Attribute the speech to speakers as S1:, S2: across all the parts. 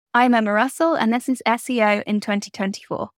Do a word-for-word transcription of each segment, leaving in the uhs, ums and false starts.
S1: I'm Emma Russell, and this is S E O in twenty twenty-four.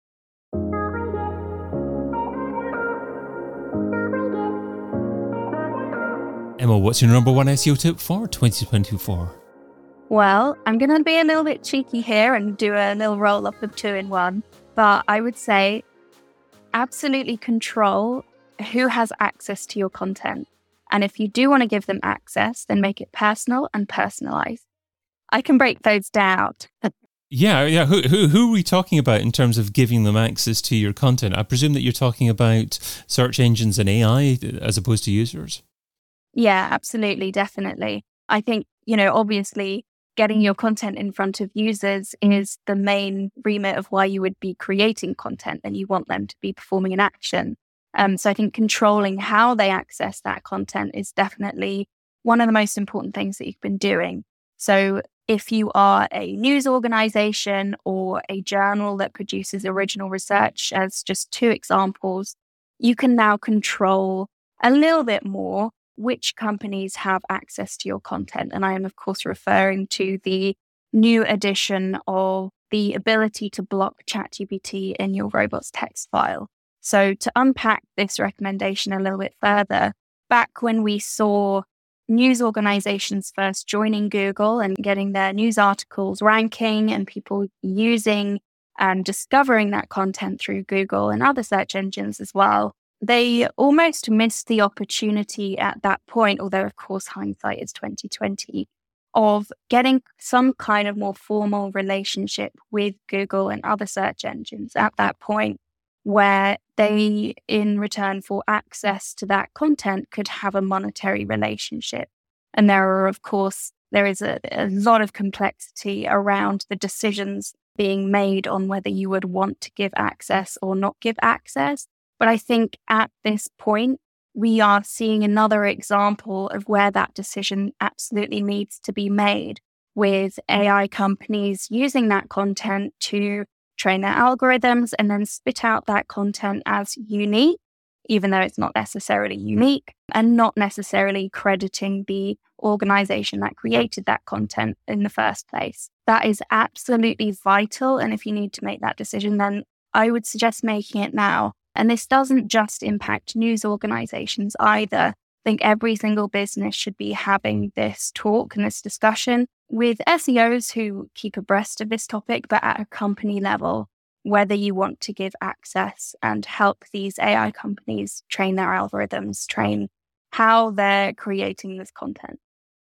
S2: Emma, what's your number one S E O tip for twenty twenty-four?
S1: Well, I'm going to be a little bit cheeky here and do a little roll up of two in one, but I would say absolutely control who has access to your content. And if you do want to give them access, then make it personal and personalized. I can break those down.
S2: Yeah, yeah. Who, who who are we talking about in terms of giving them access to your content? I presume that you're talking about search engines and A I as opposed to users.
S1: Yeah, absolutely, definitely. I think, you know, obviously getting your content in front of users is the main remit of why you would be creating content, and you want them to be performing an action. Um, so I think controlling how they access that content is definitely one of the most important things that you've been doing. So if you are a news organization or a journal that produces original research, as just two examples, you can now control a little bit more which companies have access to your content. And I am, of course, referring to the new addition of the ability to block ChatGPT in your robots text file. So to unpack this recommendation a little bit further, back when we saw news organizations first joining Google and getting their news articles ranking and people using and discovering that content through Google and other search engines as well, they almost missed the opportunity at that point, although of course hindsight is twenty twenty, of getting some kind of more formal relationship with Google and other search engines at that point, where they, in return for access to that content, could have a monetary relationship. And there are, of course, there is a, a lot of complexity around the decisions being made on whether you would want to give access or not give access. But I think at this point, we are seeing another example of where that decision absolutely needs to be made, with A I companies using that content to train their algorithms and then spit out that content as unique, even though it's not necessarily unique, and not necessarily crediting the organization that created that content in the first place. That is absolutely vital. And if you need to make that decision, then I would suggest making it now. And this doesn't just impact news organizations either. I think every single business should be having this talk and this discussion with S E Os who keep abreast of this topic, but at a company level, whether you want to give access and help these A I companies train their algorithms, train how they're creating this content.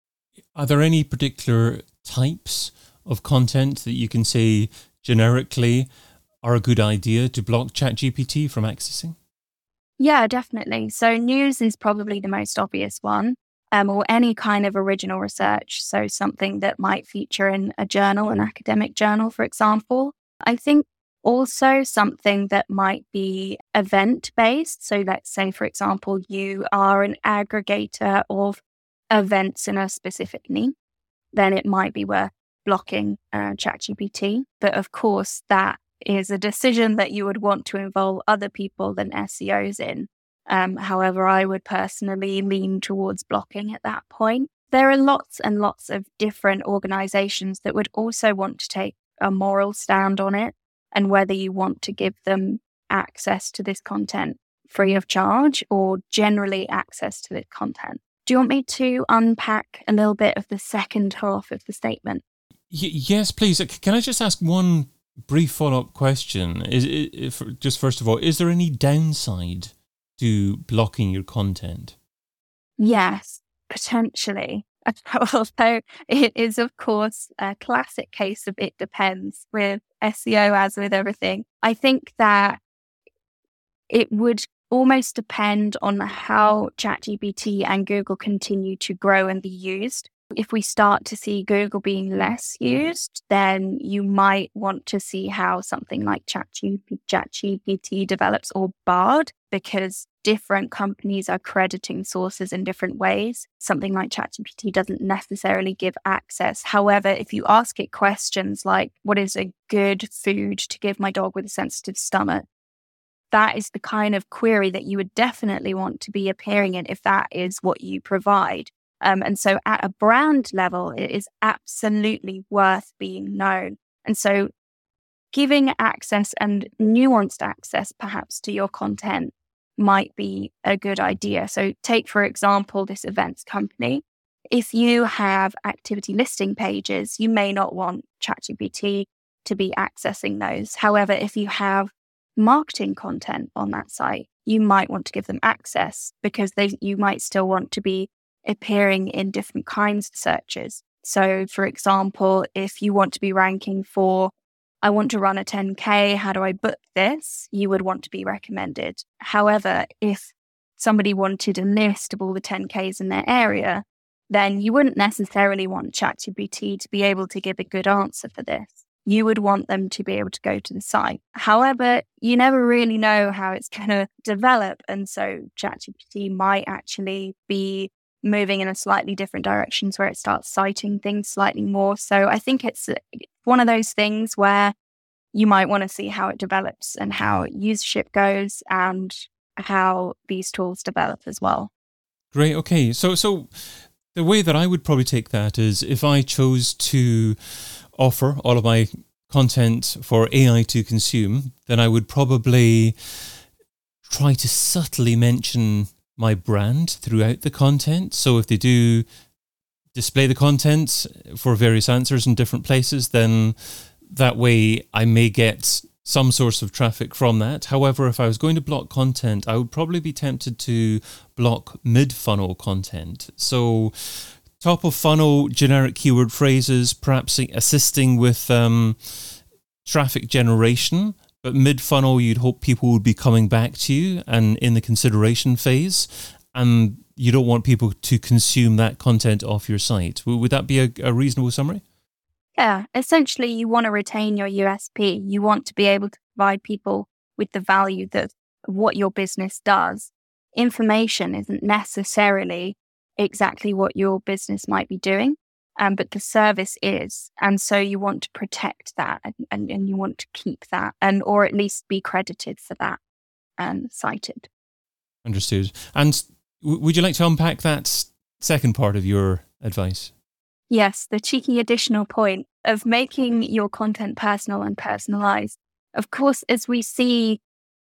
S2: Are there any particular types of content that you can say generically are a good idea to block ChatGPT from accessing?
S1: Yeah, definitely. So news is probably the most obvious one, um, or any kind of original research. So something that might feature in a journal, an academic journal, for example. I think also something that might be event-based. So let's say, for example, you are an aggregator of events in a specific niche, then it might be worth blocking uh, ChatGPT. But of course, that is a decision that you would want to involve other people than S E Os in. Um, however, I would personally lean towards blocking at that point. There are lots and lots of different organizations that would also want to take a moral stand on it, and whether you want to give them access to this content free of charge or generally access to this content. Do you want me to unpack a little bit of the second half of the statement?
S2: Y- yes, please. Can I just ask one brief follow-up question? Is, is, just first of all, is there any downside to blocking your content?
S1: Yes, potentially. Although it is, of course, a classic case of it depends with S E O, as with everything. I think that it would almost depend on how ChatGPT and Google continue to grow and be used. If we start to see Google being less used, then you might want to see how something like ChatGPT develops, or Bard, because different companies are crediting sources in different ways. Something like ChatGPT doesn't necessarily give access. However, if you ask it questions like, what is a good food to give my dog with a sensitive stomach? That is the kind of query that you would definitely want to be appearing in if that is what you provide. Um, and so at a brand level, it is absolutely worth being known. And so giving access and nuanced access perhaps to your content might be a good idea. So take, for example, this events company. If you have activity listing pages, you may not want ChatGPT to be accessing those. However, if you have marketing content on that site, you might want to give them access because they, you might still want to be appearing in different kinds of searches. So, for example, if you want to be ranking for, I want to run a ten K, how do I book this? You would want to be recommended. However, if somebody wanted a list of all the ten Ks in their area, then you wouldn't necessarily want ChatGPT to be able to give a good answer for this. You would want them to be able to go to the site. However, you never really know how it's going to develop. And so ChatGPT might actually be moving in a slightly different directions where it starts citing things slightly more. So I think it's one of those things where you might want to see how it develops and how usership goes and how these tools develop as well.
S2: Great. Okay. So, so the way that I would probably take that is if I chose to offer all of my content for A I to consume, then I would probably try to subtly mention my brand throughout the content. So if they do display the content for various answers in different places, then that way I may get some source of traffic from that. However, if I was going to block content, I would probably be tempted to block mid-funnel content. So top of funnel, generic keyword phrases, perhaps assisting with um, traffic generation. But mid-funnel, you'd hope people would be coming back to you and in the consideration phase. And you don't want people to consume that content off your site. Would that be a, a reasonable summary?
S1: Yeah, essentially you want to retain your U S P. You want to be able to provide people with the value that what your business does. Information isn't necessarily exactly what your business might be doing, um, but the service is. And so you want to protect that and, and, and you want to keep that and or at least be credited for that and cited.
S2: Understood. And w- would you like to unpack that second part of your advice?
S1: Yes, the cheeky additional point of making your content personal and personalized. Of course, as we see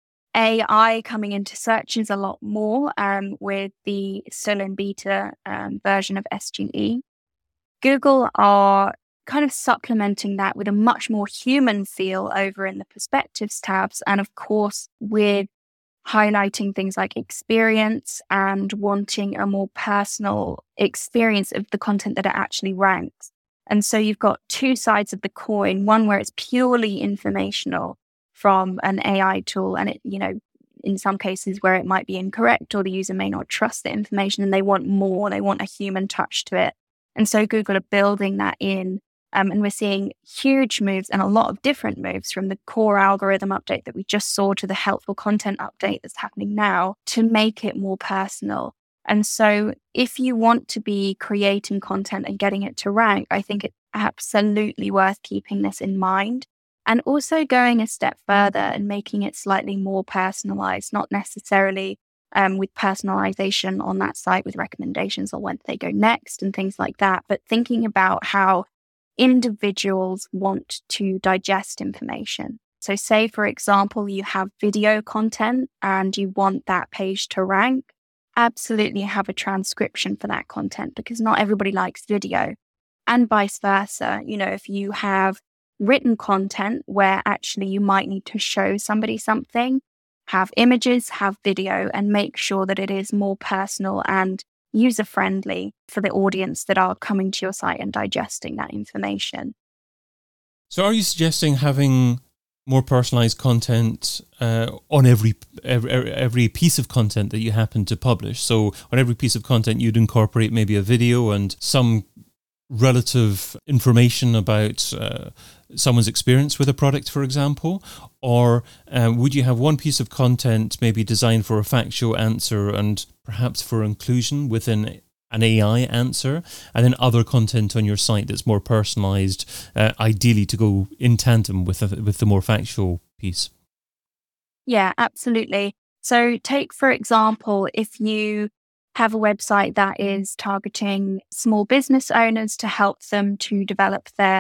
S1: A I coming into searches a lot more um, with the still in beta um, version of S G E, Google are kind of supplementing that with a much more human feel over in the perspectives tabs. And of course, with highlighting things like experience and wanting a more personal experience of the content that it actually ranks. And so you've got two sides of the coin, one where it's purely informational from an A I tool. And it, you know, in some cases where it might be incorrect or the user may not trust the information and they want more, they want a human touch to it. And so Google are building that in. Um, and we're seeing huge moves and a lot of different moves from the core algorithm update that we just saw to the helpful content update that's happening now to make it more personal. And so if you want to be creating content and getting it to rank, I think it's absolutely worth keeping this in mind and also going a step further and making it slightly more personalized, not necessarily um, with personalization on that site with recommendations on when they go next and things like that, but thinking about how individuals want to digest information. So say, for example, you have video content and you want that page to rank, absolutely have a transcription for that content because not everybody likes video. And vice versa. You know, if you have written content where actually you might need to show somebody something, have images, have video, and make sure that it is more personal and user-friendly for the audience that are coming to your site and digesting that information.
S2: So are you suggesting having more personalized content uh, on every, every every piece of content that you happen to publish? So on every piece of content, you'd incorporate maybe a video and some relative information about uh, someone's experience with a product, for example? Or uh, would you have one piece of content maybe designed for a factual answer and perhaps for inclusion within an A I answer, and then other content on your site that's more personalized, uh, ideally to go in tandem with, a, with the more factual piece?
S1: Yeah, absolutely. So take, for example, if you have a website that is targeting small business owners to help them to develop their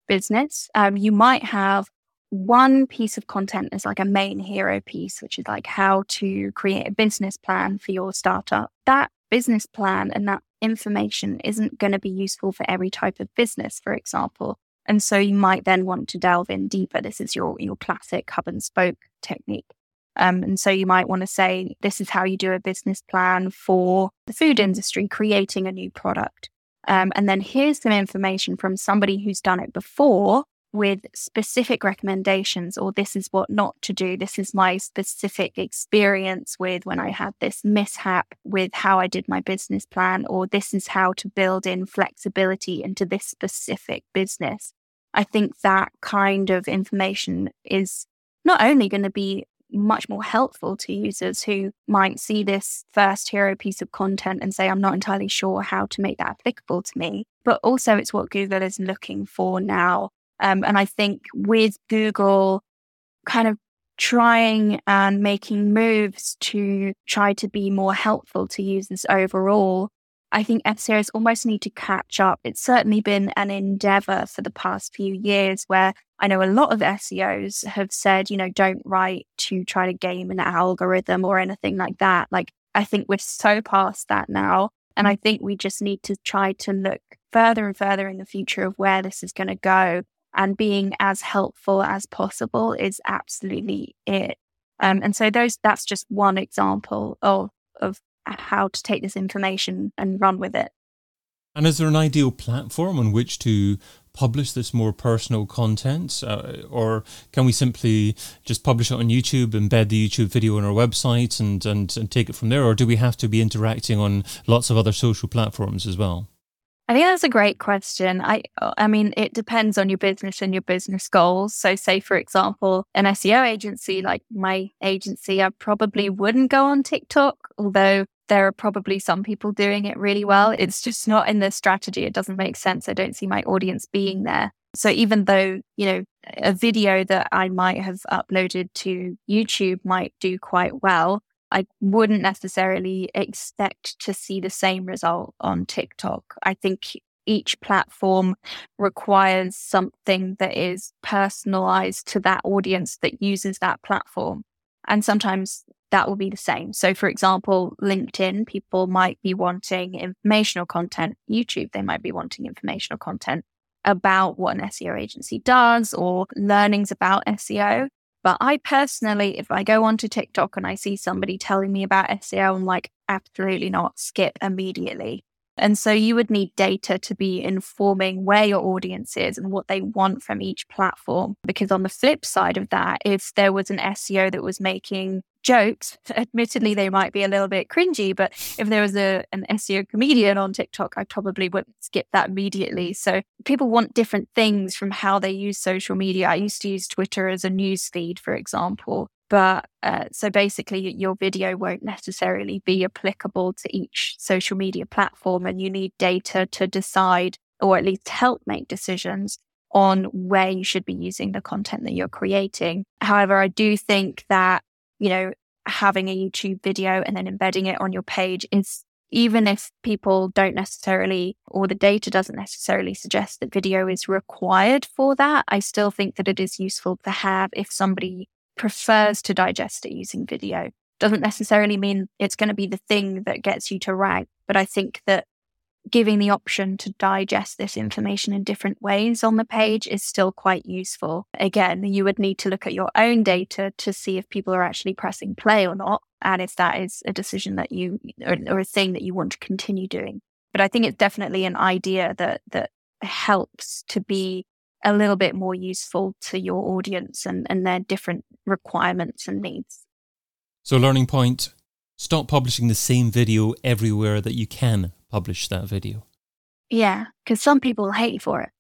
S1: business. Um, you might have one piece of content as like a main hero piece, which is like how to create a business plan for your startup. That business plan and that information isn't going to be useful for every type of business, for example. And so you might then want to delve in deeper. This is your, your classic hub and spoke technique. Um, and so you might want to say, this is how you do a business plan for the food industry, creating a new product. Um, and then here's some information from somebody who's done it before with specific recommendations, or this is what not to do. This is my specific experience with when I had this mishap with how I did my business plan, or this is how to build in flexibility into this specific business. I think that kind of information is not only going to be much more helpful to users who might see this first hero piece of content and say, I'm not entirely sure how to make that applicable to me, but also it's what Google is looking for now. Um, and I think with Google kind of trying and making moves to try to be more helpful to users overall, I think S E Os almost need to catch up. It's certainly been an endeavor for the past few years where I know a lot of S E Os have said, you know, don't write to try to game an algorithm or anything like that. Like, I think we're so past that now. And I think we just need to try to look further and further in the future of where this is going to go. And being as helpful as possible is absolutely it. Um, and so those that's just one example of of how to take this information and run with it.
S2: And is there an ideal platform on which to publish this more personal content? Uh, or can we simply just publish it on YouTube, embed the YouTube video on our website and, and, and take it from there? Or do we have to be interacting on lots of other social platforms as well?
S1: I think that's a great question. I I mean, it depends on your business and your business goals. So say, for example, an S E O agency like my agency, I probably wouldn't go on TikTok, although there are probably some people doing it really well. It's just not in their strategy. It doesn't make sense. I don't see my audience being there. So even though, you know, a video that I might have uploaded to YouTube might do quite well, I wouldn't necessarily expect to see the same result on TikTok. I think each platform requires something that is personalized to that audience that uses that platform. And sometimes that will be the same. So for example, LinkedIn, people might be wanting informational content. YouTube, they might be wanting informational content about what an S E O agency does or learnings about S E O. But I personally, if I go onto TikTok and I see somebody telling me about S E O, I'm like, absolutely not, skip immediately. And so you would need data to be informing where your audience is and what they want from each platform. Because on the flip side of that, if there was an S E O that was making jokes, admittedly, they might be a little bit cringy, but if there was a an S E O comedian on TikTok, I probably wouldn't skip that immediately. So people want different things from how they use social media. I used to use Twitter as a news feed, for example. But uh, so basically, your video won't necessarily be applicable to each social media platform, and you need data to decide, or at least help make decisions on where you should be using the content that you're creating. However, I do think that, you know, having a YouTube video and then embedding it on your page is, even if people don't necessarily, or the data doesn't necessarily suggest that video is required for that, I still think that it is useful to have if somebody prefers to digest it using video. Doesn't necessarily mean it's going to be the thing that gets you to rank, but I think that giving the option to digest this information in different ways on the page is still quite useful. Again, you would need to look at your own data to see if people are actually pressing play or not, and if that is a decision that you, or, or a thing that you want to continue doing. But I think it's definitely an idea that that helps to be a little bit more useful to your audience and, and their different requirements and needs.
S2: So learning point, stop publishing the same video everywhere that you can publish that video.
S1: Yeah, because some people hate for it.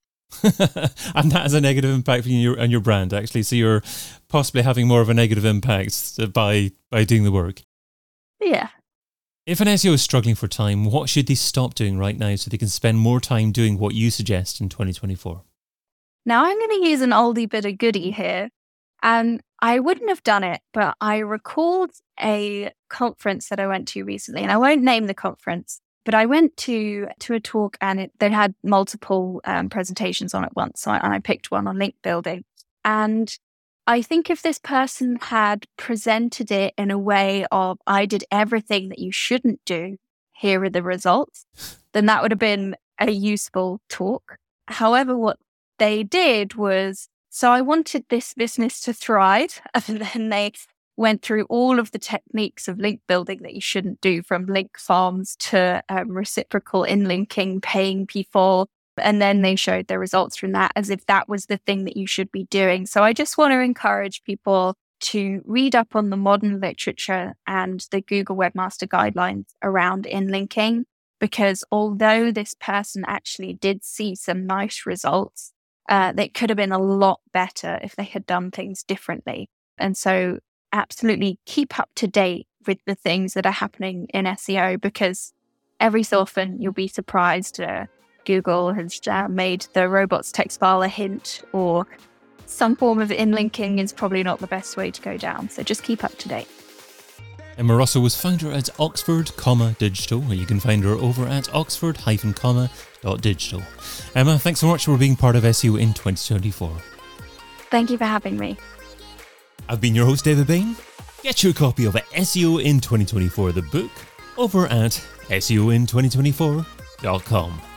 S2: And that has a negative impact on your, on your brand, actually. So you're possibly having more of a negative impact by, by doing the work.
S1: Yeah.
S2: If an S E O is struggling for time, what should they stop doing right now so they can spend more time doing what you suggest in twenty twenty-four?
S1: Now, I'm going to use an oldie bit of goodie here. And I wouldn't have done it, but I recalled a conference that I went to recently, and I won't name the conference, But I went to to a talk and it, they had multiple um, presentations on at once. So I, and I picked one on link building. And I think if this person had presented it in a way of, I did everything that you shouldn't do, here are the results, then that would have been a useful talk. However, what they did was, so I wanted this business to thrive, and then they went through all of the techniques of link building that you shouldn't do, from link farms to um, reciprocal inlinking, paying people. And then they showed the results from that as if that was the thing that you should be doing. So I just want to encourage people to read up on the modern literature and the Google Webmaster Guidelines around inlinking, because although this person actually did see some nice results, uh, they could have been a lot better if they had done things differently. And so absolutely keep up to date with the things that are happening in S E O, because every so often you'll be surprised. Uh, Google has uh, made the robots text file a hint, or some form of inlinking is probably not the best way to go down. So just keep up to date.
S2: Emma Russell was founder at Oxford, comma, Digital, where you can find her over at oxford dash comma dot digital. Emma, thanks so much for being part of S E O in twenty twenty-four.
S1: Thank you for having me.
S2: I've been your host, David Bain. Get your copy of S E O in twenty twenty-four, the book, over at S E O in twenty twenty-four dot com.